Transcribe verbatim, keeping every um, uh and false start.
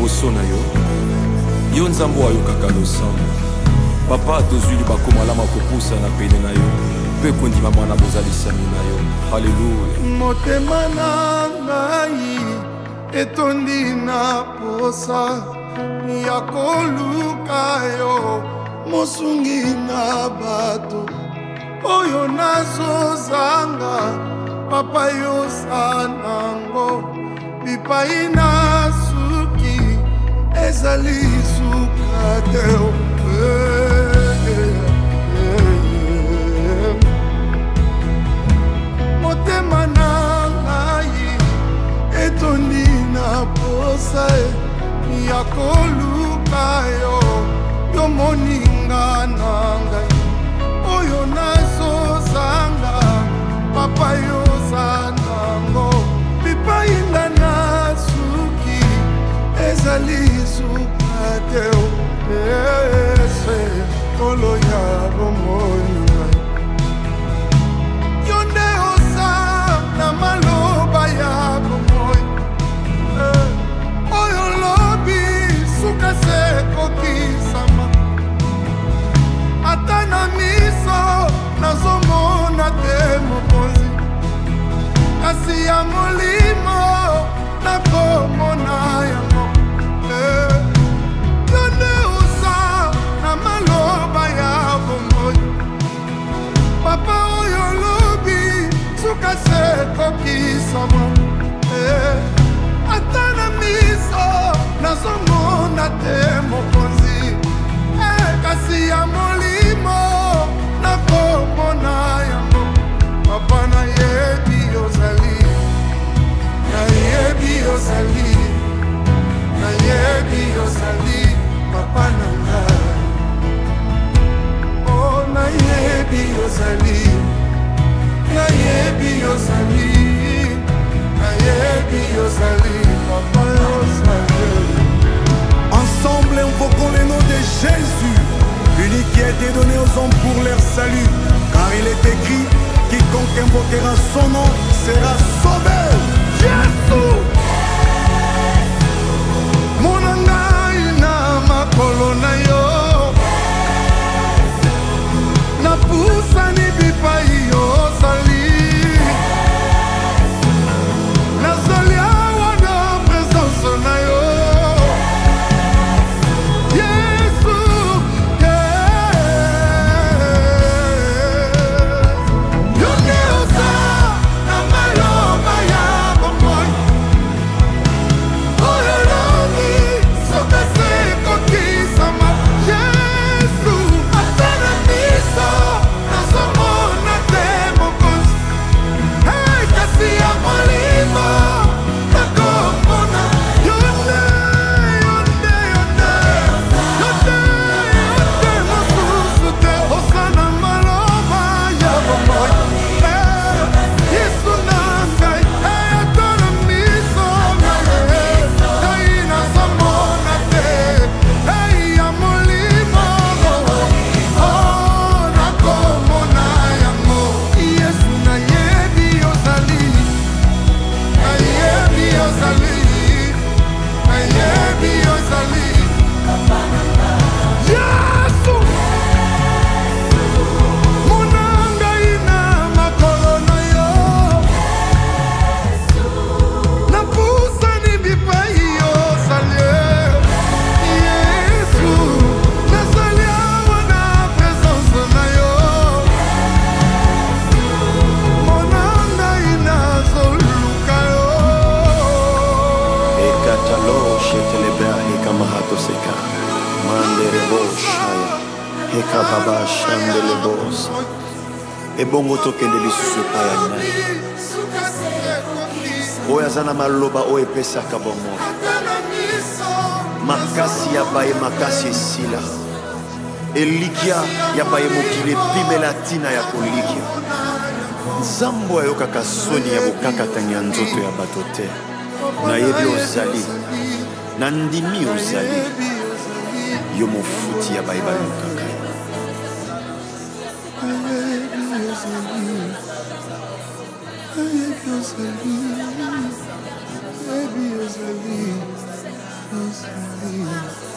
liboso na yo. Yo nzambo ayo kaka losambo. Papa tozwi libako malama kopusa na pene na yo. Pe kondima mwana bozalisami na yo. Haleluya. Motema na ngai etondi na posa ya koluka yo mosungi na bato oyo nazozanga papa yosanango bipai na suki ezali suka te motema na ngai etondi na posa ya koluka yo yo moninga na ngai oyo nazozanga papa yosanango bipainga na suki ezali suka te ese tolo ya bomoi ngai yo nde osa na maloba ya bomoi oyo lobi suka se kokisama ata na miso nazomona te mokonzi kasi ya molimo nakomona yango yo nde osa na maloba ya bomoi papa oyo lobi suka se kokisama ata na miso nazomona te mokonzi kasi ya molimo nakomona yango papa nayebi ozali nayebi ozali nayebi ozali papa na ngai oh nayebi ozali nayebi ozali nayebi ozali papa ozali. Ensemble invoquons le nom de Jésus, l'unique qui a été donné aux hommes pour leur salut, car il est écrit, quiconque invoquera son nom sera sauvé. Jésus, mon ngai na makolo na yo, na pusani bipai yo sali, na sali awa na présence na yo. Heka baba shandele boss. Ebongo tokende lisusu pa ya nai. Oya zana maloba o epesa kabomo. Makasi ya baye makasi sila. Elikia ya baye mokile pimela tina ya kolikia. Nzambo ya yoka kasoni ya bokaka tanya nzoto ya batote. Na yebi ozali. Na ndimi ozali. Yo mofuti ya baye balukaka. Baby, you're Rosalie.